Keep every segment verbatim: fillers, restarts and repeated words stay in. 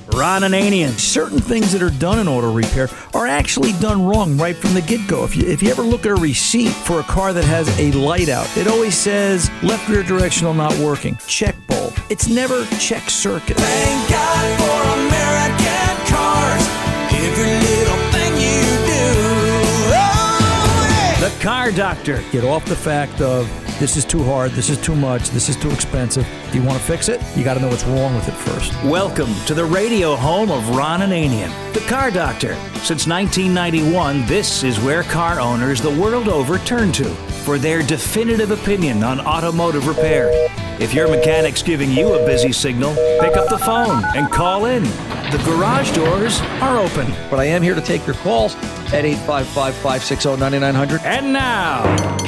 Ron Ananian. Certain things that are done in auto repair are actually done wrong right from the get-go. If you, if you ever look at a receipt for a car that has a light out, it always says left rear directional not working. Check bulb. It's never check circuit. Thank God for American cars. Every little thing you do. Oh, yeah. The Car Doctor. Get off the fact of this is too hard, this is too much, this is too expensive. Do you want to fix it? You got to know what's wrong with it first. Welcome to the radio home of Ron Ananian, the Car Doctor. Since nineteen ninety-one, this is where car owners the world over turn to for their definitive opinion on automotive repair. If your mechanic's giving you a busy signal, pick up the phone and call in. The garage doors are open. But I am here to take your calls at eight five five, five six zero, nine nine zero zero. And now,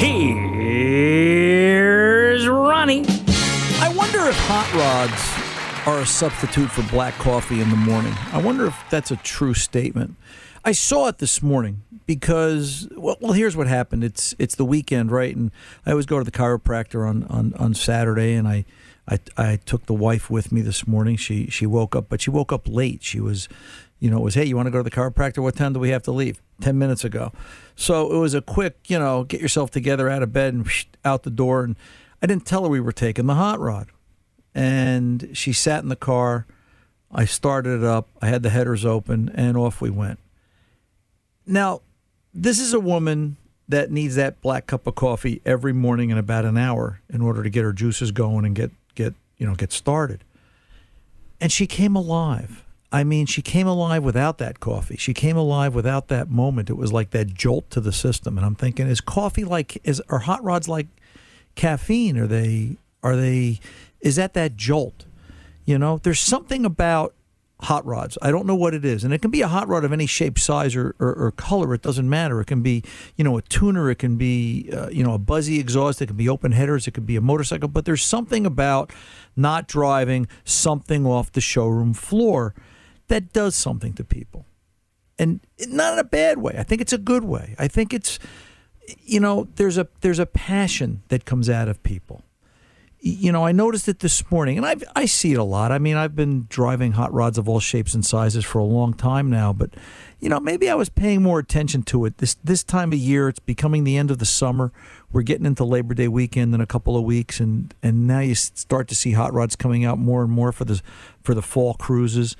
here's Ronnie. I wonder if hot rods are a substitute for black coffee in the morning. I wonder if that's a true statement. I saw it this morning because, well, well here's what happened. It's it's the weekend, right? And I always go to the chiropractor on, on, on Saturday, and I, I I took the wife with me this morning. She she woke up, but she woke up late. She was, you know, it was, hey, you want to go to the chiropractor? What time do we have to leave? Ten minutes ago. So it was a quick, you know, get yourself together out of bed and whoosh, out the door. And I didn't tell her we were taking the hot rod. And she sat in the car. I started it up. I had the headers open, and off we went. Now, this is a woman that needs that black cup of coffee every morning in about an hour in order to get her juices going and get, get you know, get started. And she came alive. I mean, she came alive without that coffee. She came alive without that moment. It was like that jolt to the system. And I'm thinking, is coffee like, is are hot rods like caffeine? Are they, are they, is that that jolt? You know, there's something about hot rods. I don't know what it is. And it can be a hot rod of any shape, size, or, or, or color. It doesn't matter. It can be, you know, a tuner. It can be, uh, you know, a buzzy exhaust. It can be open headers. It could be a motorcycle. But there's something about not driving something off the showroom floor that does something to people. And not in a bad way. I think it's a good way. I think it's, you know, there's a there's a passion that comes out of people. You know, I noticed it this morning, and I I see it a lot. I mean, I've been driving hot rods of all shapes and sizes for a long time now, but, you know, maybe I was paying more attention to it. This this time of year, it's becoming the end of the summer. We're getting into Labor Day weekend in a couple of weeks, and, and now you start to see hot rods coming out more and more for the, for the fall cruises.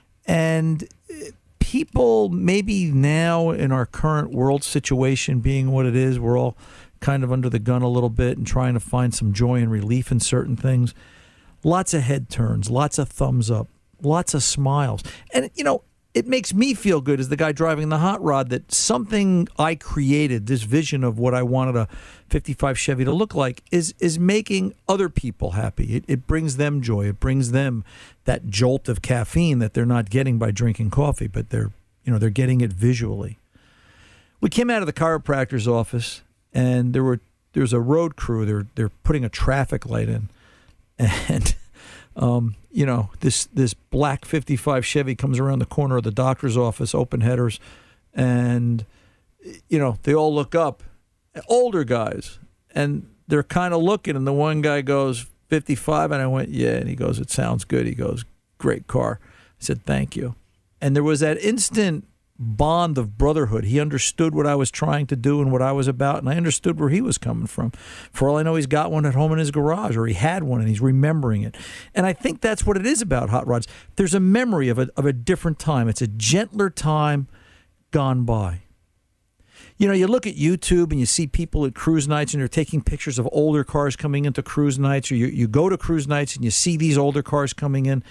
And people, maybe now in our current world situation being what it is, we're all kind of under the gun a little bit and trying to find some joy and relief in certain things. Lots of head turns, lots of thumbs up, lots of smiles. And, you know, it makes me feel good as the guy driving the hot rod that something I created, this vision of what I wanted a fifty-five Chevy to look like, is is making other people happy. It, it brings them joy. It brings them that jolt of caffeine that they're not getting by drinking coffee, but they're, you know, they're getting it visually. We came out of the chiropractor's office, and there were there's a road crew. They're they're putting a traffic light in, and um, you know this this black fifty-five Chevy comes around the corner of the doctor's office, open headers, and you know they all look up, older guys, and they're kind of looking, and the one guy goes fifty-five, and I went yeah, and he goes it sounds good. He goes great car. I said thank you, and there was that instant bond of brotherhood. He understood what I was trying to do and what I was about, and I understood where he was coming from. For all I know, he's got one at home in his garage, or he had one and he's remembering it. And I think that's what it is about hot rods. There's a memory of a of a different time. It's a gentler time gone by. You know, you look at YouTube and you see people at cruise nights and they're taking pictures of older cars coming into cruise nights, or you, you go to cruise nights and you see these older cars coming in.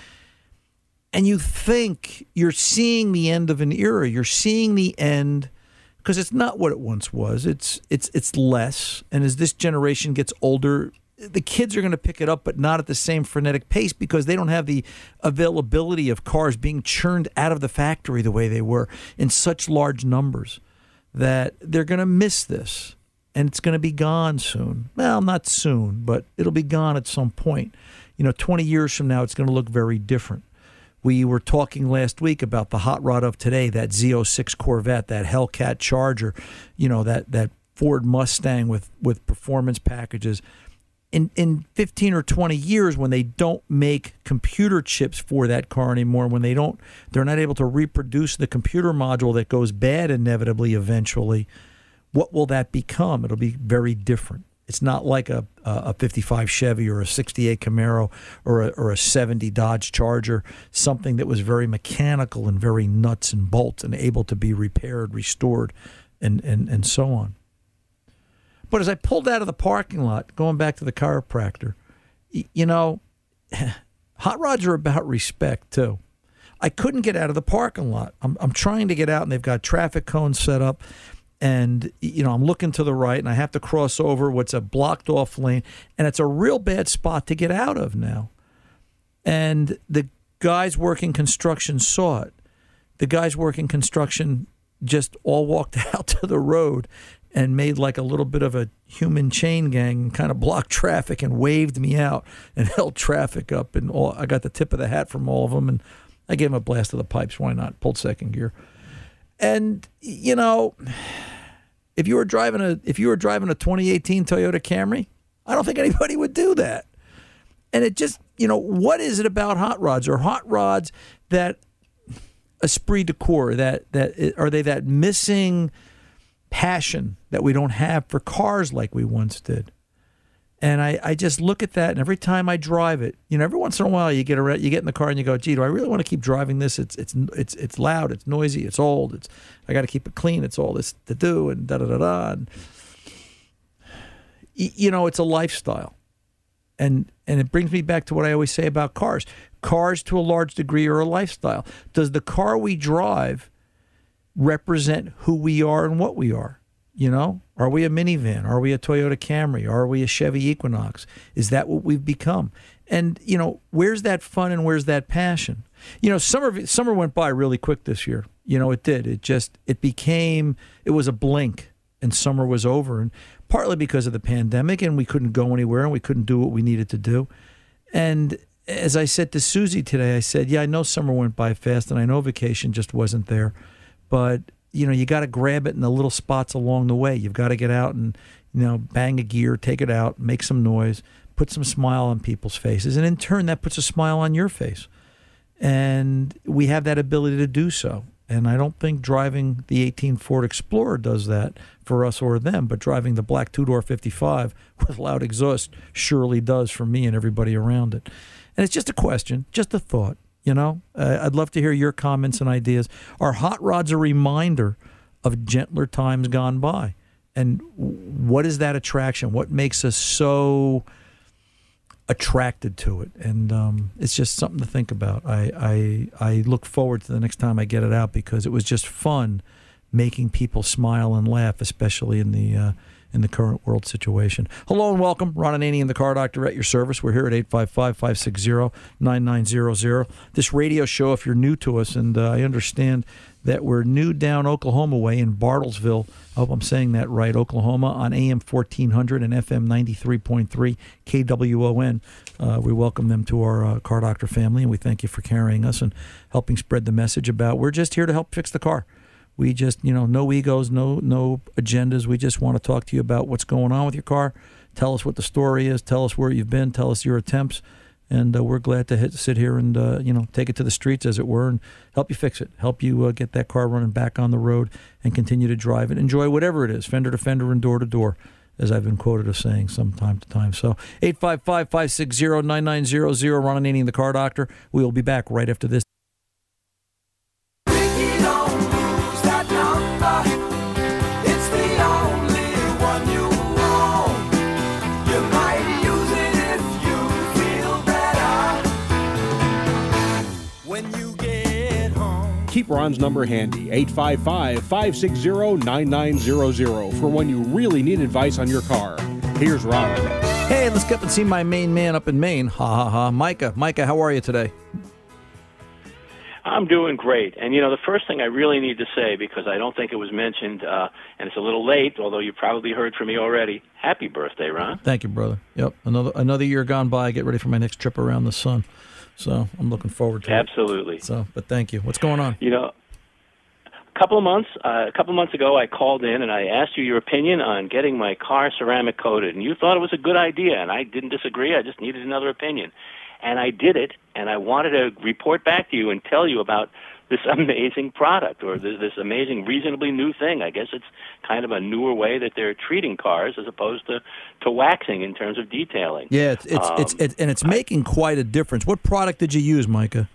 And you think you're seeing the end of an era. You're seeing the end, because it's not what it once was. It's it's it's less. And as this generation gets older, the kids are going to pick it up, but not at the same frenetic pace, because they don't have the availability of cars being churned out of the factory the way they were in such large numbers that they're going to miss this. And it's going to be gone soon. Well, not soon, but it'll be gone at some point. You know, twenty years from now, it's going to look very different. We were talking last week about the hot rod of today, that Z oh six Corvette, that Hellcat Charger, you know, that, that Ford Mustang with, with performance packages. in, in fifteen or twenty years, when they don't make computer chips for that car anymore, when they don't, they're not able to reproduce the computer module that goes bad inevitably eventually, what will that become? It'll be very different. It's not like a a fifty-five Chevy or a sixty-eight Camaro or a, or a seventy Dodge Charger, something that was very mechanical and very nuts and bolts and able to be repaired, restored, and, and, and so on. But as I pulled out of the parking lot, going back to the chiropractor, you know, hot rods are about respect, too. I couldn't get out of the parking lot. I'm, I'm trying to get out, and they've got traffic cones set up. And, you know, I'm looking to the right, and I have to cross over what's a blocked-off lane, and it's a real bad spot to get out of now. And the guys working construction saw it. The guys working construction just all walked out to the road and made like a little bit of a human chain gang and kind of blocked traffic and waved me out and held traffic up. And all, I got the tip of the hat from all of them, and I gave them a blast of the pipes. Why not? Pulled second gear. And, you know, if you were driving a if you were driving a twenty eighteen Toyota Camry, I don't think anybody would do that. And it just, you know, what is it about hot rods? Are hot rods that esprit de corps, that that are they that missing passion that we don't have for cars like we once did? And I, I just look at that, and every time I drive it, you know, every once in a while you get around, you get in the car and you go, gee, do I really want to keep driving this? It's it's it's it's loud, it's noisy, it's old, it's I got to keep it clean, it's all this to do, and da da da da. And, you know, it's a lifestyle, and and it brings me back to what I always say about cars. Cars, to a large degree, are a lifestyle. Does the car we drive represent who we are and what we are? You know, are we a minivan? Are we a Toyota Camry? Are we a Chevy Equinox? Is that what we've become? And, you know, where's that fun and where's that passion? You know, summer summer went by really quick this year. You know, it did. It just, it became, it was a blink, and summer was over. And partly because of the pandemic, and we couldn't go anywhere, and we couldn't do what we needed to do. And as I said to Susie today, I said, yeah, I know summer went by fast, and I know vacation just wasn't there. But you know, you got to grab it in the little spots along the way. You've got to get out and, you know, bang a gear, take it out, make some noise, put some smile on people's faces. And in turn, that puts a smile on your face. And we have that ability to do so. And I don't think driving the eighteen Ford Explorer does that for us or them, but driving the black two-door fifty-five with loud exhaust surely does for me and everybody around it. And it's just a question, just a thought. You know, uh, I'd love to hear your comments and ideas. Are hot rods a reminder of gentler times gone by? And what is that attraction? What makes us so attracted to it? And um, it's just something to think about. I, I I look forward to the next time I get it out, because it was just fun making people smile and laugh, especially in the uh, in the current world situation. Hello and welcome. Ron Ananian, the Car Doctor, at your service. We're here at eight five five, five six zero, nine nine zero zero. This radio show, if you're new to us, and uh, I understand that we're new down Oklahoma way in Bartlesville. I hope I'm saying that right, Oklahoma, on A M fourteen hundred and F M ninety-three point three K W O N. Uh, we welcome them to our uh, Car Doctor family, and we thank you for carrying us and helping spread the message about we're just here to help fix the car. We just, you know, no egos, no no agendas. We just want to talk to you about what's going on with your car. Tell us what the story is. Tell us where you've been. Tell us your attempts. And uh, we're glad to hit, sit here and, uh, you know, take it to the streets, as it were, and help you fix it. Help you uh, get that car running back on the road and continue to drive it. Enjoy whatever it is, fender to fender and door to door, as I've been quoted as saying from time to time. So eight five five, five six zero, nine nine zero zero, Ron Ananian, the Car Doctor. We will be back right after this. Keep Ron's number handy, eight five five, five six zero, nine nine zero zero, for when you really need advice on your car. Here's Ron. Hey, let's get up and see my main man up in Maine. Ha, ha, ha. Micah. Micah, how are you today? I'm doing great. And, you know, the first thing I really need to say, because I don't think it was mentioned, uh, and it's a little late, although you probably heard from me already, happy birthday, Ron. Thank you, brother. Yep, another another year gone by. Get ready for my next trip around the sun. So I'm looking forward to Absolutely. it. Absolutely. So, but thank you. What's going on? You know, couple of months, uh, a couple of months ago, I called in and I asked you your opinion on getting my car ceramic coated, and you thought it was a good idea, and I didn't disagree. I just needed another opinion, and I did it, and I wanted to report back to you and tell you about this amazing product, or this, this amazing, reasonably new thing. I guess it's kind of a newer way that they're treating cars as opposed to, to waxing in terms of detailing. Yeah, it's it's, um, it's it, and it's making quite a difference. What product did you use, Micah?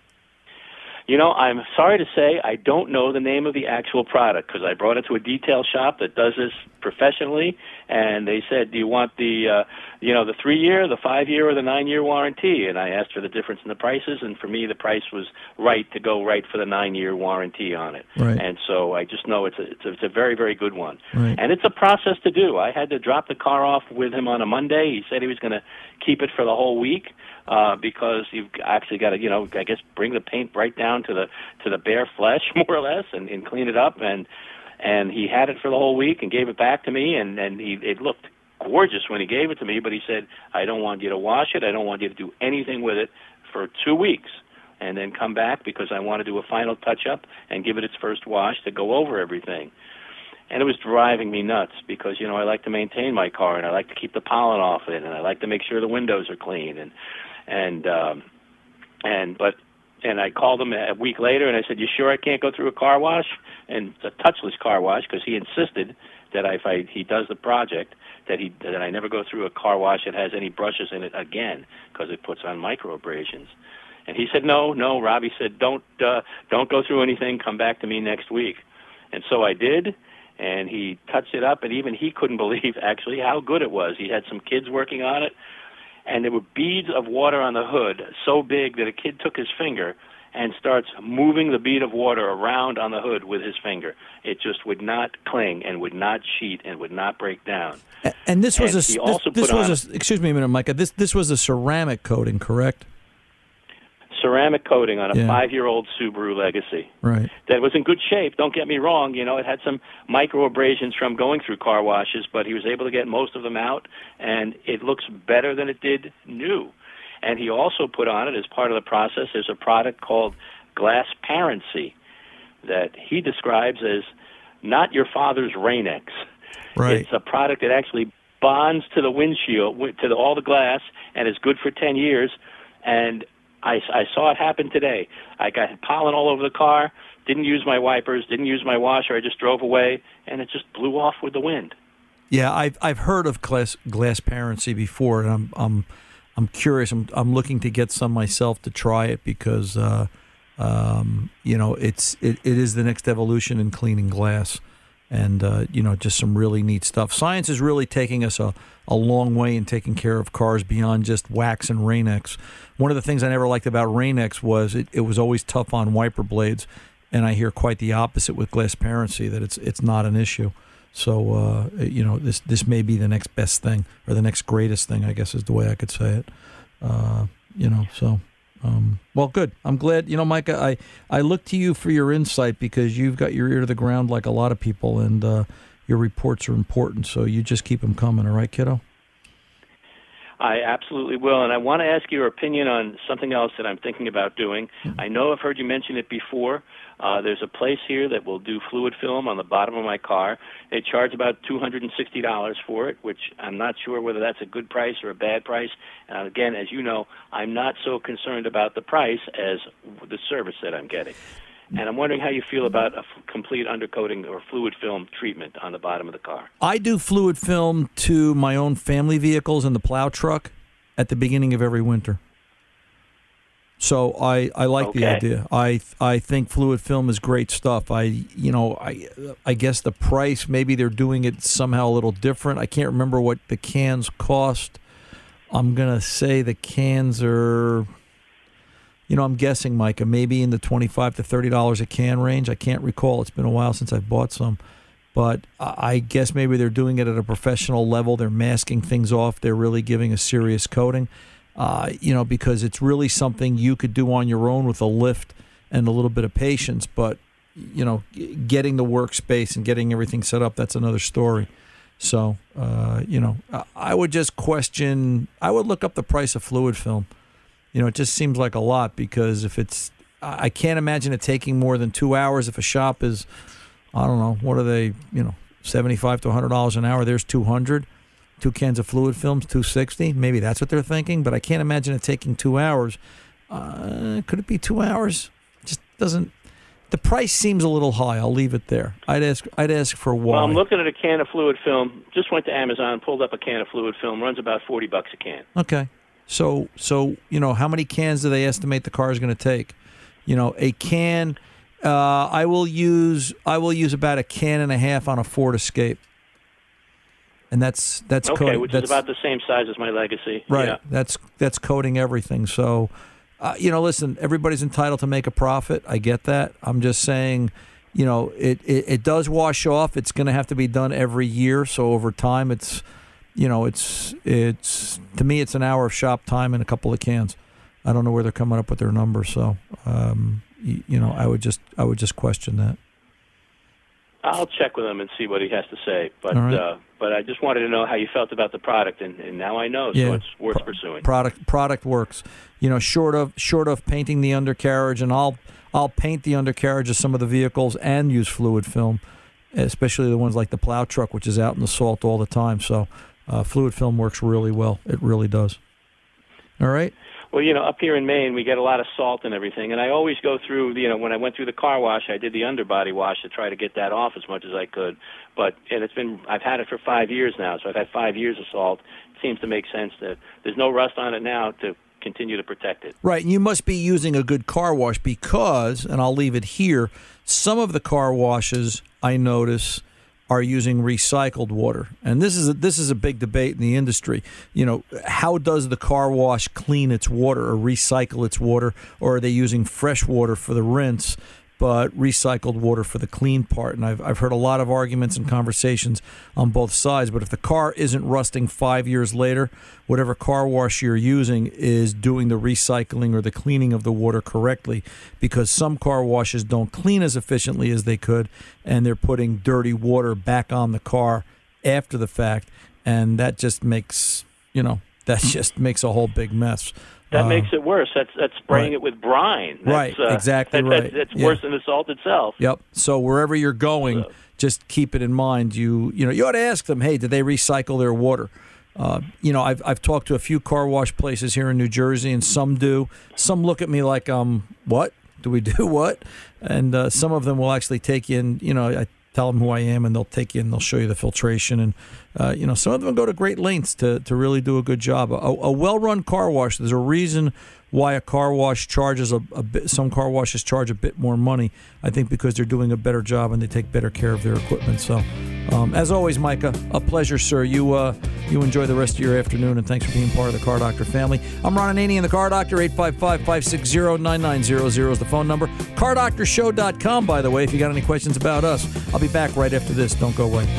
You know, I'm sorry to say I don't know the name of the actual product because I brought it to a detail shop that does this professionally, and they said, do you want the, uh, you know, the three-year, the five-year, or the nine-year warranty? And I asked for the difference in the prices, and for me the price was right to go right for the nine-year warranty on it. Right. And so I just know it's a, it's a, it's a very, very good one. Right. And it's a process to do. I had to drop the car off with him on a Monday. He said he was going to keep it for the whole week. Uh, because you've actually got to, you know, I guess bring the paint right down to the to the bare flesh, more or less, and, and clean it up. And and he had it for the whole week and gave it back to me, and and he it looked gorgeous when he gave it to me. But he said, I don't want you to wash it. I don't want you to do anything with it for two weeks, and then come back because I want to do a final touch up and give it its first wash to go over everything. And it was driving me nuts because, you know, I like to maintain my car and I like to keep the pollen off it and I like to make sure the windows are clean and. And um, and but and I called him a week later and I said, "You sure I can't go through a car wash?" And it's a touchless car wash because he insisted that if I, he does the project that he that I never go through a car wash that has any brushes in it again because it puts on micro abrasions. And he said, "No, no." Robbie said, "Don't uh, don't go through anything. Come back to me next week." And so I did. And he touched it up, and even he couldn't believe actually how good it was. He had some kids working on it. And there were beads of water on the hood so big that a kid took his finger and starts moving the bead of water around on the hood with his finger. It just would not cling and would not sheet and would not break down. And this was and a he also this, this put was on a, excuse me a minute, Micah. This this was a ceramic coating, correct? ceramic coating on a Yeah. five-year-old Subaru Legacy. Right. That was in good shape. Don't get me wrong. You know, it had some micro abrasions from going through car washes, but he was able to get most of them out, and it looks better than it did new. And he also put on it as part of the process, there's a product called Glassparency that he describes as not your father's Rain-X. Right. It's a product that actually bonds to the windshield, to the, all the glass, and is good for ten years. And I, I saw it happen today. I got pollen all over the car, didn't use my wipers, didn't use my washer. I just drove away, and it just blew off with the wind. Yeah, I've I've heard of glass Glassparency before, and I'm I'm I'm curious. I'm I'm looking to get some myself to try it because uh, um, you know it's it, it is the next evolution in cleaning glass, and uh, you know just some really neat stuff. Science is really taking us a, a long way in taking care of cars beyond just wax and Rain-X. One of the things I never liked about Rain-X was it, it was always tough on wiper blades, and I hear quite the opposite with Glassparency, that it's it's not an issue. So, uh, you know, this this may be the next best thing, or the next greatest thing, I guess is the way I could say it. Uh, you know, so, um, well, good. I'm glad. You know, Micah, I, I look to you for your insight because you've got your ear to the ground like a lot of people, and uh, your reports are important, so you just keep them coming, all right, kiddo? I absolutely will, and I want to ask your opinion on something else that I'm thinking about doing. I know I've heard you mention it before. Uh, there's a place here that will do fluid film on the bottom of my car. They charge about two hundred sixty dollars for it, which I'm not sure whether that's a good price or a bad price. And again, as you know, I'm not so concerned about the price as the service that I'm getting. And I'm wondering how you feel about a f- complete undercoating or fluid film treatment on the bottom of the car. I do fluid film to my own family vehicles and the plow truck at the beginning of every winter. So I, I like Okay. the idea. I I think fluid film is great stuff. I you know I I guess the price, maybe they're doing it somehow a little different. I can't remember what the cans cost. I'm gonna say the cans are, you know, I'm guessing, Micah, maybe in the twenty-five to thirty dollars a can range. I can't recall. It's been a while since I've bought some. But I guess maybe they're doing it at a professional level. They're masking things off. They're really giving a serious coating, uh, you know, because it's really something you could do on your own with a lift and a little bit of patience. But, you know, getting the workspace and getting everything set up, that's another story. So, uh, you know, I would just question, I would look up the price of fluid film. You know, it just seems like a lot because if it's I can't imagine it taking more than two hours. If a shop is, I don't know, what are they, you know, seventy-five to one hundred dollars an hour, there's two hundred. Two cans of fluid films, two sixty. Maybe that's what they're thinking, but I can't imagine it taking two hours. Uh, could it be two hours? Just doesn't. The price seems a little high. I'll leave it there. I'd ask. I'd ask for why. Well, I'm looking at a can of fluid film. Just went to Amazon, pulled up a can of fluid film. Runs about forty bucks a can. Okay, so so you know how many cans do they estimate the car is going to take? You know, a can. Uh, I will use. I will use about a can and a half on a Ford Escape. And that's that's okay, coating, which that's, is about the same size as my Legacy. Right. Yeah. That's that's coating everything. So, uh, you know, listen, everybody's entitled to make a profit. I get that. I'm just saying, you know, it it, it does wash off. It's going to have to be done every year. So over time, it's, you know, it's it's to me, it's an hour of shop time and a couple of cans. I don't know where they're coming up with their numbers. So, um, you, you know, I would just I would just question that. I'll check with him and see what he has to say. But right. uh, but I just wanted to know how you felt about the product, and, and now I know, so Yeah. it's worth Pro- pursuing. Product product works. You know, short of short of painting the undercarriage, and I'll I'll paint the undercarriage of some of the vehicles and use fluid film, especially the ones like the plow truck, which is out in the salt all the time. So uh, fluid film works really well. It really does. All right. Well, you know, up here in Maine, we get a lot of salt and everything, and I always go through, you know, when I went through the car wash, I did the underbody wash to try to get that off as much as I could. But, and it's been, I've had it for five years now, so I've had five years of salt. It seems to make sense that there's no rust on it now to continue to protect it. Right, and you must be using a good car wash because, and I'll leave it here, some of the car washes I notice are using recycled water, and this is a, this is a big debate in the industry. You know, how does the car wash clean its water or recycle its water, or are they using fresh water for the rinse, but recycled water for the clean part? And I've I've heard a lot of arguments and conversations on both sides. But if the car isn't rusting five years later, whatever car wash you're using is doing the recycling or the cleaning of the water correctly, because some car washes don't clean as efficiently as they could, and they're putting dirty water back on the car after the fact, and that just makes, you know, that just makes a whole big mess. That Uh, makes it worse. That's that's spraying right. it with brine. That's, Right, uh, exactly that, right. That's, that's Yeah. worse than the salt itself. Yep. So wherever you're going, So- just keep it in mind. You you know you ought to ask them, hey, did they recycle their water? Uh, you know, I've I've talked to a few car wash places here in New Jersey, and some do. Some look at me like, um, what? Do we do what? And uh, some of them will actually take you in. You know, I tell them who I am, and they'll take you and they'll show you the filtration. And uh, you know, some of them go to great lengths to to really do a good job. A, a well-run car wash. There's a reason why a car wash charges a, a bit. Some car washes charge a bit more money. I think because they're doing a better job and they take better care of their equipment. So, um, as always, Micah, a pleasure, sir. You uh, you enjoy the rest of your afternoon, and thanks for being part of the Car Doctor family. I'm Ron Ananian, the Car Doctor. eight five five, five six zero, nine nine zero zero is the phone number. car doctor show dot com, by the way, if you got any questions about us. I'll be back right after this. Don't go away.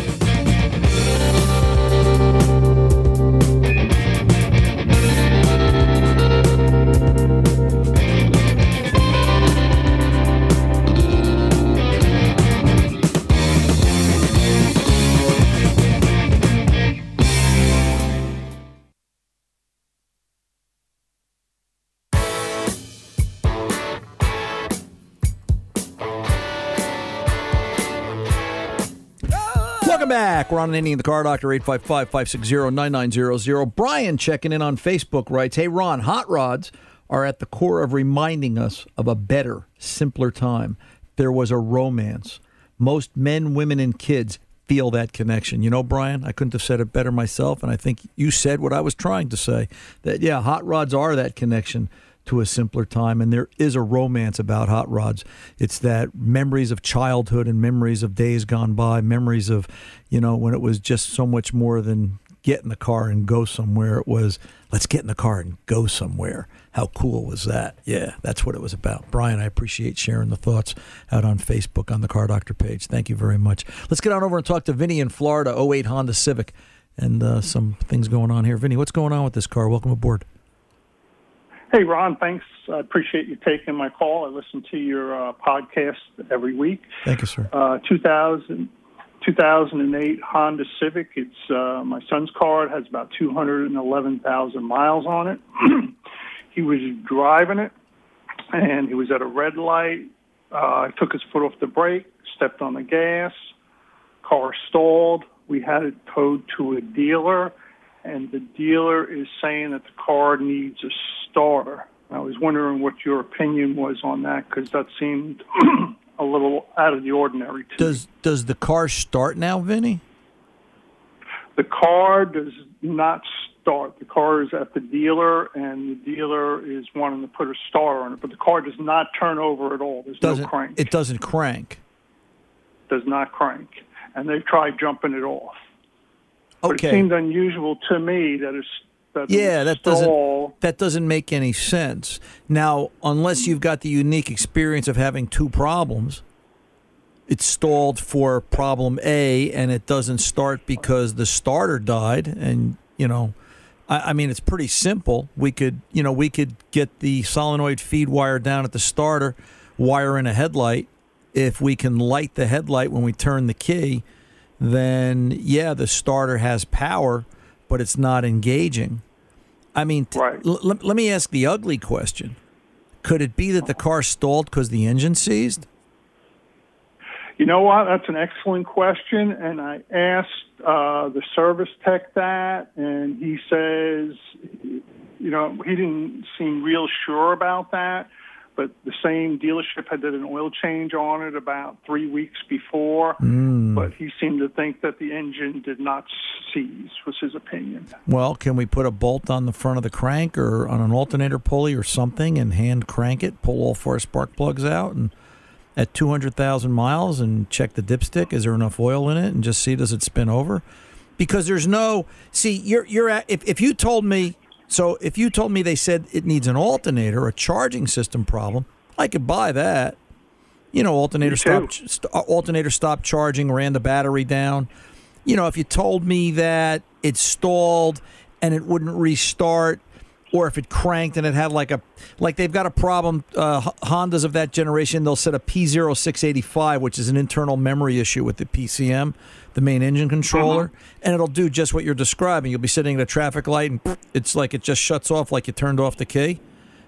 Welcome back. Ron Ananian, the Car Doctor, eight five five, five six zero, nine nine zero zero. Brian checking in on Facebook writes, hey, Ron, hot rods are at the core of reminding us of a better, simpler time. There was a romance. Most men, women, and kids feel that connection. You know, Brian, I couldn't have said it better myself, and I think you said what I was trying to say, that, yeah, hot rods are that connection to a simpler time, and there is a romance about hot rods. It's that memories of childhood and memories of days gone by, memories of, you know, when it was just so much more than get in the car and go somewhere. It was, let's get in the car and go somewhere. How cool was that? Yeah, that's what it was about. Brian, I appreciate sharing the thoughts out on Facebook on the Car Doctor page. Thank you very much. Let's get on over and talk to Vinny in Florida, oh eight Honda Civic, and uh, some things going on here. Vinny, what's going on with this car? Welcome aboard. Hey, Ron, thanks. I appreciate you taking my call. I listen to your uh, podcast every week. Thank you, sir. Uh, two thousand, two thousand eight Honda Civic. It's uh, my son's car. It has about two hundred eleven thousand miles on it. He was driving it, and he was at a red light. Uh, took his foot off the brake, stepped on the gas, car stalled. We had it towed to a dealer, and the dealer is saying that the car needs a starter. I was wondering what your opinion was on that, because that seemed a little out of the ordinary to Does me. does the car start now, Vinny? The car does not start. The car is at the dealer, and the dealer is wanting to put a starter on it, but the car does not turn over at all. There's Doesn't no crank. it doesn't crank? Does not crank, and they've tried jumping it off. But Okay. it seemed unusual to me that it's that Yeah, that stall. doesn't that doesn't make any sense. Now, unless you've got the unique experience of having two problems, it's stalled for problem A and it doesn't start because the starter died. And you know, I, I mean, it's pretty simple. We could, you know, we could get the solenoid feed wire down at the starter, wire in a headlight. If we can light the headlight when we turn the key, then yeah, the starter has power, but it's not engaging. I mean, t- Right. l- l- let me ask the ugly question. Could it be that the car stalled because the engine seized? You know what? That's an excellent question, and I asked uh, the service tech that, and he says, you know, he didn't seem real sure about that, but the same dealership had did an oil change on it about three weeks before, Mm. but he seemed to think that the engine did not seize, was his opinion. Well, can we put a bolt on the front of the crank or on an alternator pulley or something and hand crank it, pull all four spark plugs out, and at two hundred thousand miles and check the dipstick? Is there enough oil in it? And just see, does it spin over? Because there's no, see, you're, you're at, if, if you told me, so if you told me they said it needs an alternator, a charging system problem, I could buy that. You know, alternator Me too. stopped, st- alternator stopped charging, ran the battery down. You know, if you told me that it stalled and it wouldn't restart, or if it cranked and it had like a, like they've got a problem, uh, H- Hondas of that generation, they'll set a P zero six eighty-five, which is an internal memory issue with the P C M, the main engine controller, and it'll do just what you're describing. You'll be sitting at a traffic light and it's like it just shuts off like you turned off the key.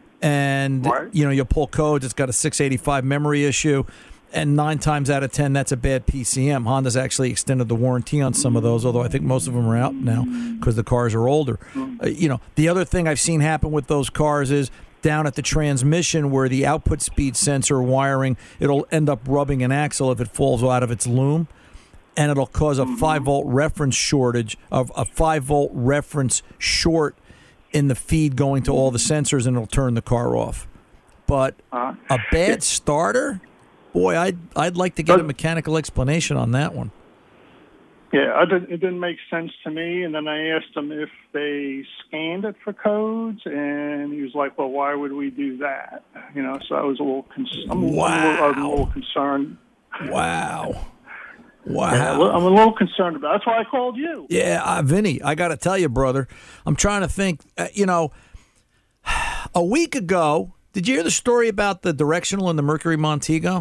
And, Right. you know, you'll pull codes, it's got a six eighty-five memory issue. And nine times out of ten, that's a bad P C M. Honda's actually extended the warranty on some of those, although I think most of them are out now because the cars are older. Uh, you know, the other thing I've seen happen with those cars is down at the transmission where the output speed sensor wiring, it'll end up rubbing an axle if it falls out of its loom, and it'll cause a five volt reference shortage of a five volt reference short in the feed going to all the sensors, and it'll turn the car off. But Uh, a bad starter? Boy, I'd I'd like to get a But- mechanical explanation on that one. Yeah, I didn't, it didn't make sense to me. And then I asked him if they scanned it for codes, and he was like, "Well, why would we do that?" You know, so I was a little, cons- I'm, a little I'm a little concerned. Wow, Yeah, wow. I'm a little concerned about. That's why I called you. Yeah, uh, Vinny, I got to tell you, brother, I'm trying to think. Uh, you know, a week ago, did you hear the story about the directional in the Mercury Montego?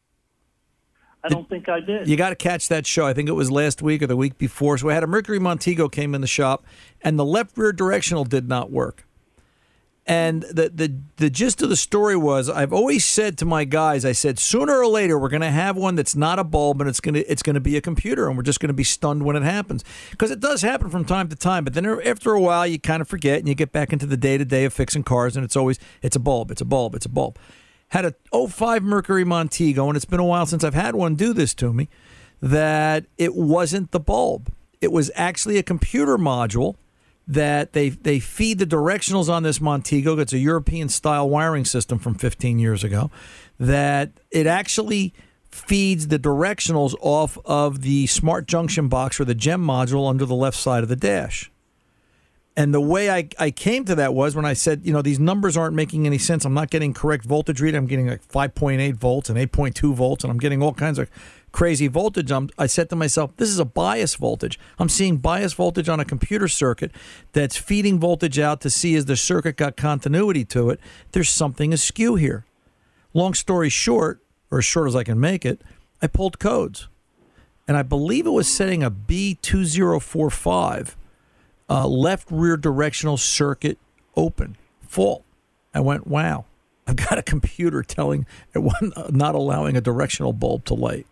I don't think I did. You got to catch that show. I think it was last week or the week before. So we had a Mercury Montego came in the shop, and the left rear directional did not work. And the, the the gist of the story was, I've always said to my guys, I said, sooner or later we're going to have one that's not a bulb, and it's going to it's going to be a computer, and we're just going to be stunned when it happens, because it does happen from time to time. But then after a while, you kind of forget, and you get back into the day to day of fixing cars, and it's always it's a bulb, it's a bulb, it's a bulb. Had a oh five Mercury Montego, and it's been a while since I've had one do this to me, that it wasn't the bulb. It was actually a computer module that they they feed the directionals on this Montego. It's a European-style wiring system from fifteen years ago, that it actually feeds the directionals off of the smart junction box or the GEM module under the left side of the dash. And the way I, I came to that was when I said, you know, these numbers aren't making any sense. I'm not getting correct voltage read. I'm getting like five point eight volts and eight point two volts, and I'm getting all kinds of crazy voltage. I'm, I said to myself, this is a bias voltage. I'm seeing bias voltage on a computer circuit that's feeding voltage out to see as the circuit got continuity to it. There's something askew here. Long story short, or as short as I can make it, I pulled codes. And I believe it was setting a B two zero four five. Uh, left rear directional circuit open, fault. I went, wow. I've got a computer telling it one not allowing a directional bulb to light,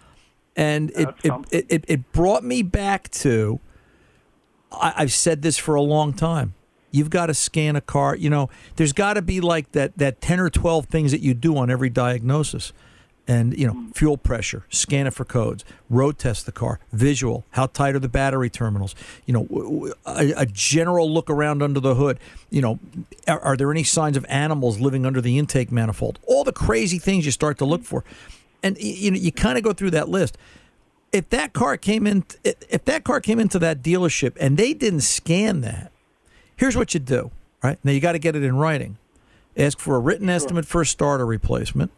and it it, it it it brought me back to. I, I've said this for a long time. You've got to scan a car. You know, there's got to be like that that ten or twelve things that you do on every diagnosis. And, you know, fuel pressure, scan it for codes, road test the car, visual, how tight are the battery terminals, you know, a, a general look around under the hood. You know, are, are there any signs of animals living under the intake manifold? All the crazy things you start to look for. And, you know, you kind of go through that list. If that car came in, if that car came into that dealership and they didn't scan that, here's what you do, right? Now, you got to get it in writing. Ask for a written estimate for a starter replacement.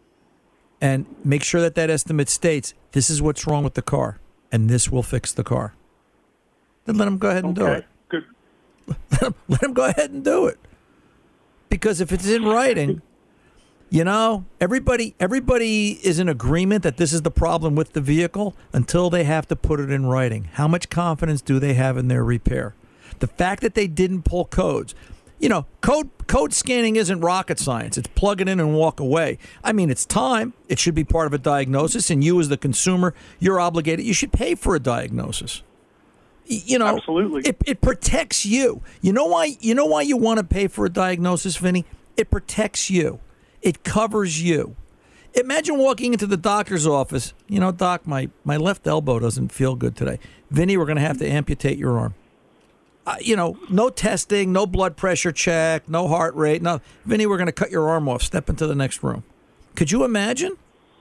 And make sure that that estimate states, this is what's wrong with the car, and this will fix the car. Then let them go ahead and okay, do it. Good. Let them, let them go ahead and do it. Because if it's in writing, you know, everybody everybody is in agreement that this is the problem with the vehicle until they have to put it in writing. How much confidence do they have in their repair? The fact that they didn't pull codes. You know, code code scanning isn't rocket science. It's plug it in and walk away. I mean, it's time. It should be part of a diagnosis, and you as the consumer, you're obligated. You should pay for a diagnosis. You know, absolutely. It, it protects you. You know why? You know why you want to pay for a diagnosis, Vinny? It protects you. It covers you. Imagine walking into the doctor's office. You know, doc, my my left elbow doesn't feel good today. Vinny, we're going to have to amputate your arm. Uh, you know, no testing, no blood pressure check, no heart rate. No, Vinny, we're going to cut your arm off. Step into the next room. Could you imagine?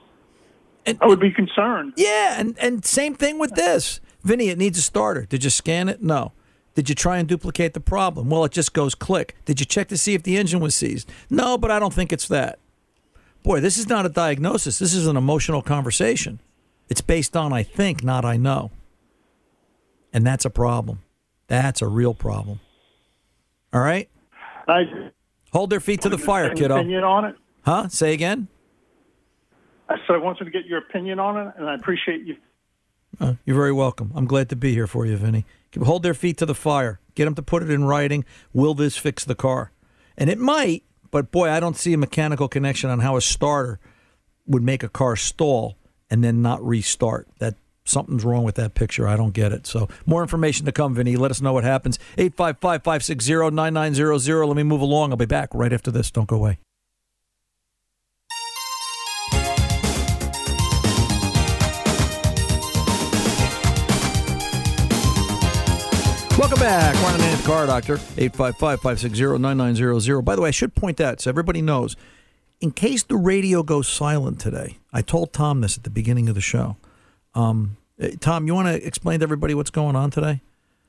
And, I would be concerned. Yeah, and, and same thing with this. Vinny, it needs a starter. Did you scan it? No. Did you try and duplicate the problem? Well, it just goes click. Did you check to see if the engine was seized? No, but I don't think it's that. Boy, this is not a diagnosis. This is an emotional conversation. It's based on I think, not I know. And that's a problem. That's a real problem. All right? I Hold their feet to the fire, Any kiddo. opinion on it? Huh? Say again? I said I wanted to get your opinion on it, and I appreciate you. Uh, you're very welcome. I'm glad to be here for you, Vinny. Hold their feet to the fire. Get them to put it in writing. Will this fix the car? And it might, but boy, I don't see a mechanical connection on how a starter would make a car stall and then not restart. That something's wrong with that picture. I don't get it. So more information to come, Vinny. Let us know what happens. eight five five, five six zero, nine nine zero zero. Let me move along. I'll be back right after this. Don't go away. Welcome back. Ron and Andy, the Car Doctor. eight five five, five six zero, nine nine zero zero. By the way, I should point out, so everybody knows, in case the radio goes silent today, I told Tom this at the beginning of the show. Um, Tom, you want to explain to everybody what's going on today?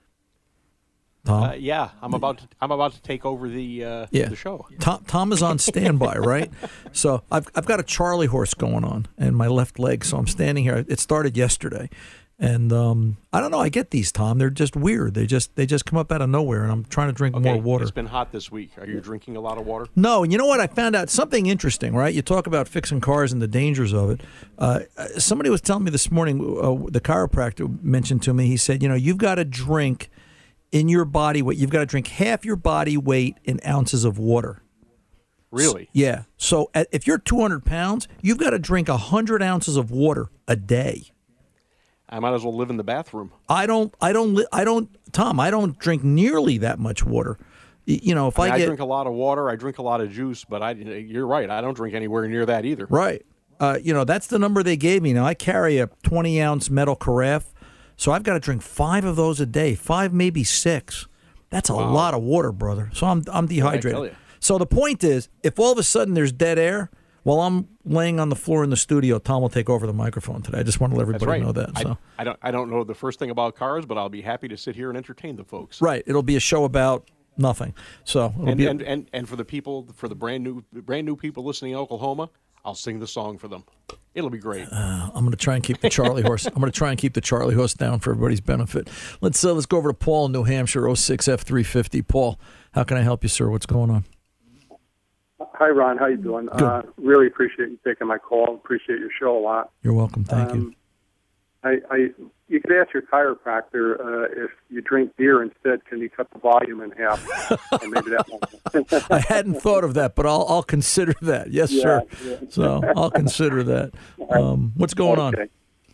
Tom? Uh, yeah, I'm about to, I'm about to take over the uh, yeah. the show. Tom, Tom is on standby, right? So I've I've got a Charlie horse going on in my left leg, so I'm standing here. It started yesterday. And um, I don't know. I get these, Tom. They're just weird. They just they just come up out of nowhere, and I'm trying to drink Okay, more water. It's been hot this week. Are you drinking a lot of water? No, and you know what? I found out something interesting, right? You talk about fixing cars and the dangers of it. Uh, somebody was telling me this morning, uh, the chiropractor mentioned to me, he said, you know, you've got to drink in your body weight, you've got to drink half your body weight in ounces of water. Really? So, yeah. So at, if you're two hundred pounds, you've got to drink one hundred ounces of water a day. I might as well live in the bathroom. I don't, I don't, I don't, Tom, I don't drink nearly that much water. You know, if I, I, mean, get. I drink a lot of water, I drink a lot of juice, but I, you're right, I don't drink anywhere near that either. Right. Uh, you know, that's the number they gave me. Now, I carry a twenty ounce metal carafe, so I've got to drink five of those a day, five, maybe six. That's a Wow. lot of water, brother. So I'm, I'm dehydrated. tell you. So the point is, if all of a sudden there's dead air, while I'm laying on the floor in the studio, Tom will take over the microphone today. I just want to let That's everybody right. know that. So. I, I don't I don't know the first thing about cars, but I'll be happy to sit here and entertain the folks. Right. It'll be a show about nothing. So it'll And, be a- and, and and for the people, for the brand new brand new people listening in Oklahoma, I'll sing the song for them. It'll be great. Uh, I'm going to try and keep the Charlie horse. I'm going to try and keep the Charlie horse down for everybody's benefit. Let's uh, let's go over to Paul in New Hampshire, oh six F three fifty. Paul, how can I help you, sir? What's going on? Hi, Ron. How you doing? Uh, really appreciate you taking my call. Appreciate your show a lot. You're welcome. Thank um, you. I, I you could ask your chiropractor uh, if you drink beer instead, can you cut the volume in half? And maybe that won't. I hadn't thought of that, but I'll I'll consider that. Yes, Yeah, sir. yeah. So I'll consider that. Um, what's going Okay. on?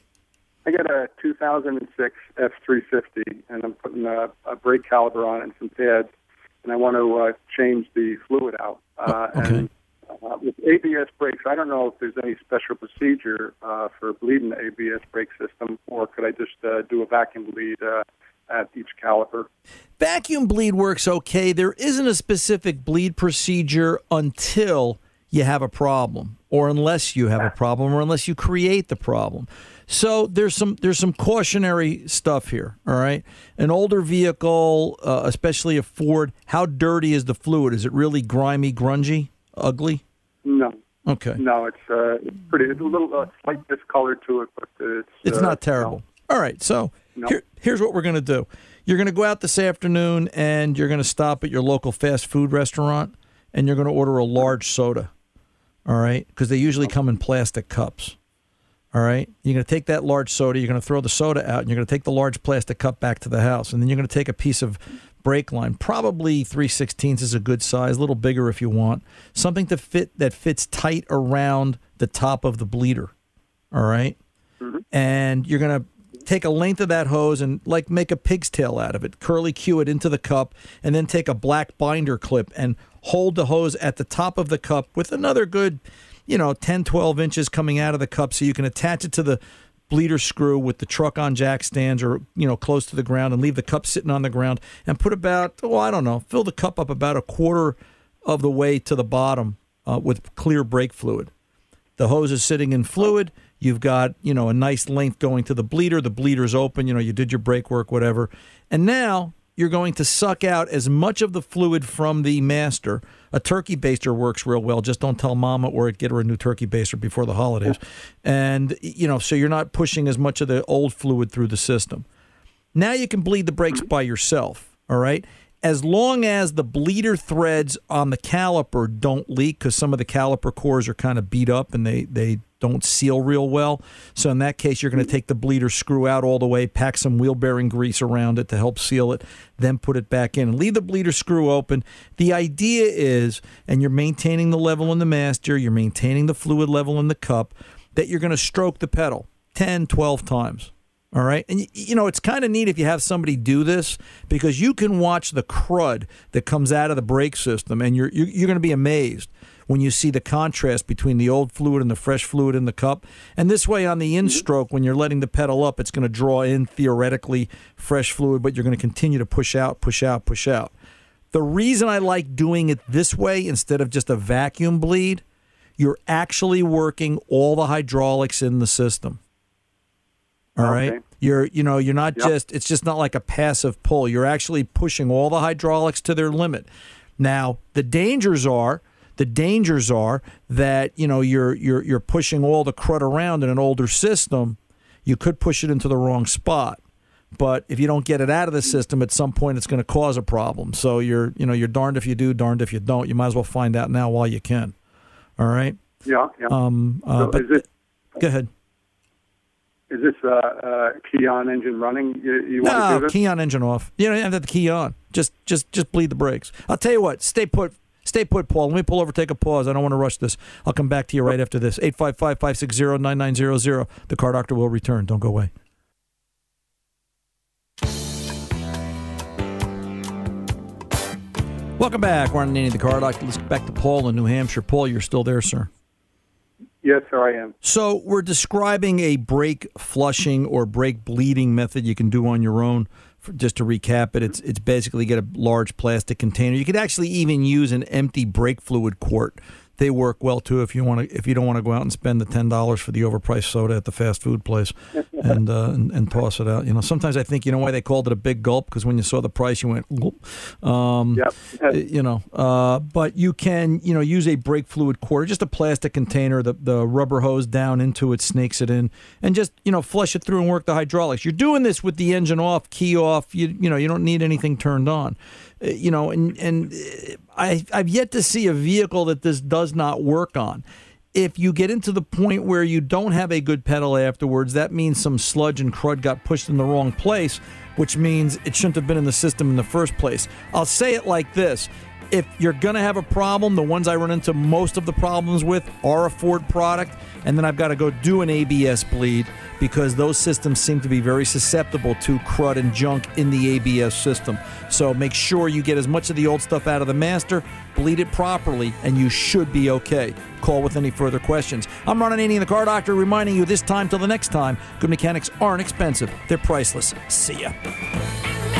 I got a two thousand six F three fifty, and I'm putting a, a brake caliper on it and some pads, and I want to uh, change the fluid out. Uh, Okay. And uh, with A B S brakes, I don't know if there's any special procedure uh, for bleeding the A B S brake system, or could I just uh, do a vacuum bleed uh, at each caliper? Vacuum bleed works okay. There isn't a specific bleed procedure until you have a problem, or unless you have a problem, or unless you create the problem. So there's some there's some cautionary stuff here. All right, an older vehicle, uh, especially a Ford, how dirty is the fluid? Is it really grimy, grungy, ugly? No. Okay, No, it's, uh, it's pretty. It's a little uh, slight discolor to it, but it's it's uh, not terrible. All right, so No. here, here's what we're going to do. You're going to go out this afternoon, and you're going to stop at your local fast food restaurant, and you're going to order a large soda. All right, because they usually come in plastic cups. All right, you're going to take that large soda, you're going to throw the soda out, and you're going to take the large plastic cup back to the house, and then you're going to take a piece of brake line. Probably three sixteenths is a good size, a little bigger if you want. Something to fit that fits tight around the top of the bleeder. All right, Mm-hmm. and you're going to take a length of that hose and like make a pig's tail out of it, curly cue it into the cup, and then take a black binder clip and hold the hose at the top of the cup with another good, you know, ten, twelve inches coming out of the cup, so you can attach it to the bleeder screw with the truck on jack stands, or, you know, close to the ground, and leave the cup sitting on the ground and put about, well, I don't know, fill the cup up about a quarter of the way to the bottom uh, with clear brake fluid. The hose is sitting in fluid. You've got, you know, a nice length going to the bleeder. The bleeder's open. You know, you did your brake work, whatever. And now you're going to suck out as much of the fluid from the master. A turkey baster works real well. Just don't tell Mama, or get her a new turkey baster before the holidays. And, you know, so you're not pushing as much of the old fluid through the system. Now you can bleed the brakes by yourself, all right? As long as the bleeder threads on the caliper don't leak, because some of the caliper cores are kind of beat up and they, they don't seal real well. So in that case, you're going to take the bleeder screw out all the way, pack some wheel bearing grease around it to help seal it, then put it back in and leave the bleeder screw open. The idea is, and you're maintaining the level in the master, you're maintaining the fluid level in the cup, that you're going to stroke the pedal ten, twelve times. All right. And, you know, it's kind of neat if you have somebody do this, because you can watch the crud that comes out of the brake system, and you're, you're, you're going to be amazed when you see the contrast between the old fluid and the fresh fluid in the cup. And this way, on the in-stroke, when you're letting the pedal up, it's going to draw in, theoretically, fresh fluid, but you're going to continue to push out, push out, push out. The reason I like doing it this way instead of just a vacuum bleed, you're actually working all the hydraulics in the system. All right. Okay. You're, you know, you're not Yep. just, it's just not like a passive pull. You're actually pushing all the hydraulics to their limit. Now, the dangers are, the dangers are that, you know, you're, you're, you're pushing all the crud around in an older system. You could push it into the wrong spot. But if you don't get it out of the system, at some point it's going to cause a problem. So you're, you know, you're darned if you do, darned if you don't. You might as well find out now while you can. All right. Yeah, yeah. Um, uh, so but is this go ahead. is this uh, uh, key on engine running? You, you want to No, do this? key on, engine off. You don't have to have the key on. Just, just, just bleed the brakes. I'll tell you what. Stay put. Stay put, Paul. Let me pull over, take a pause. I don't want to rush this. I'll come back to you right after this. eight five five, five six zero, nine nine zero zero. The Car Doctor will return. Don't go away. Welcome back. We're on Nanny the Car Doctor. Let's get back to Paul in New Hampshire. Paul, you're still there, sir. Yes, sir, I am. So we're describing a brake flushing or brake bleeding method you can do on your own. For, just to recap it, it's it's basically get a large plastic container. You could actually even use an empty brake fluid quart. They work well too if you want to. If you don't want to go out and spend the ten dollars for the overpriced soda at the fast food place, and, uh, and and toss it out. You know, sometimes I think, you know why they called it a big gulp, because when you saw the price, you went, gulp. Um, Yep. you know. Uh, but you can, you know, use a brake fluid quart, just a plastic container. The the rubber hose down into it, snakes it in, and just, you know, flush it through and work the hydraulics. You're doing this with the engine off, key off. You you know, you don't need anything turned on. Uh, you know, and and I I've yet to see a vehicle that this does not work on. if you get into the point where you don't have a good pedal afterwards, that means some sludge and crud got pushed in the wrong place, which means it shouldn't have been in the system in the first place. I'll say it like this. If you're going to have a problem, the ones I run into most of the problems with are a Ford product, and then I've got to go do an A B S bleed because those systems seem to be very susceptible to crud and junk in the A B S system. So make sure you get as much of the old stuff out of the master, bleed it properly, and you should be okay. Call with any further questions. I'm Ron Ananian, the Car Doctor, reminding you this time till the next time, good mechanics aren't expensive. They're priceless. See ya.